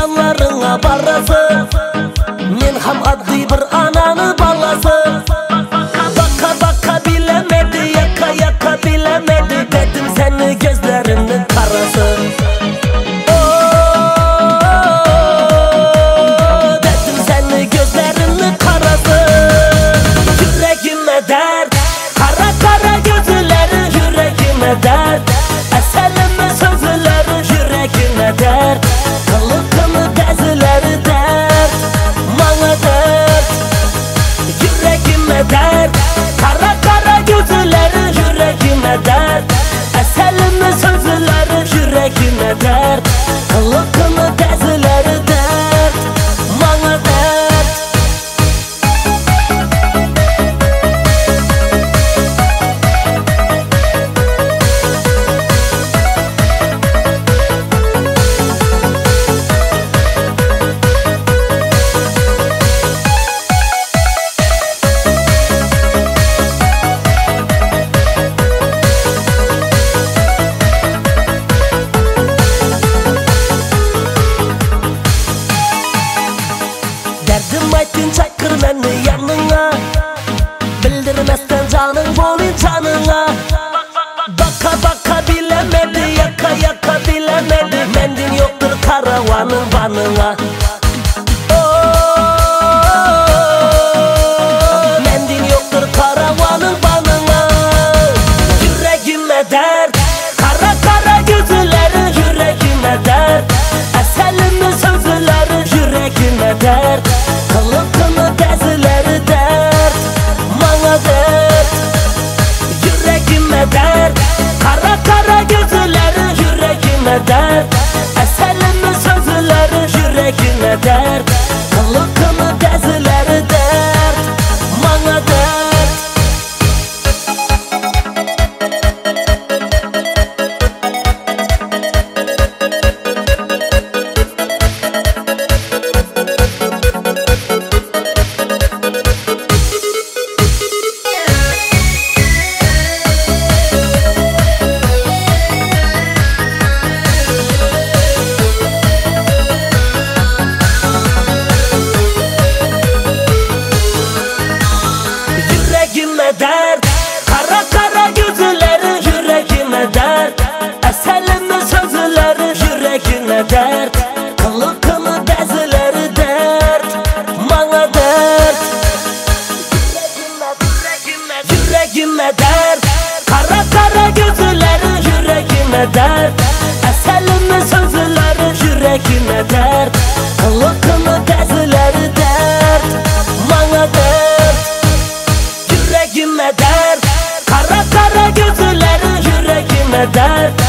yanlarına barası. Men ham adli bir ananı balası. Baka baka bilemedi, yaka yaka bilemedi. Dedim seni gözlerinin karası. Dedim seni gözlerinin karası. Yüreğime dert, kara kara gözleri yüreğime dert. Eselime sözleri yüreğime dert. Kılıkını bezileri dert, bana dert. Yüreğime dert, kara kara gözleri yüreğime dert. Eselime sözleri yüreğime dert. Kılıkını bezileri dert, bana dert. Derdim aytın çakır beni yanına. Bildirmezsen canın bolin canına. Baka baka bilemedi, yaka yaka bilemedi. Mendin yoktur karavanın banına. Mendin yoktur karavanın banına. Yüreğime dert, kara kara gözleri yüreğime dert. Eselime sözleri yüreğime dert. Kılıkını bezileri dert, bana dert. Yüreğime dert, kara kara gözleri yüreğime dert. Eselime sözleri yüreğime dert. Kılıkını bezileri dert, bana dert. Yüreğime dert, kara kara gözleri yüreğime dert. Eselime sözleri yüreğime dert. Kılıkını bezileri dert, bana dert. Yüreğime dert, kara kara gözleri yüreğime dert. Eselime sözleri yüreğime dert. Kılıkını bezileri dert, bana dert. Yüreğime dert, kara kara gözleri yüreğime dert.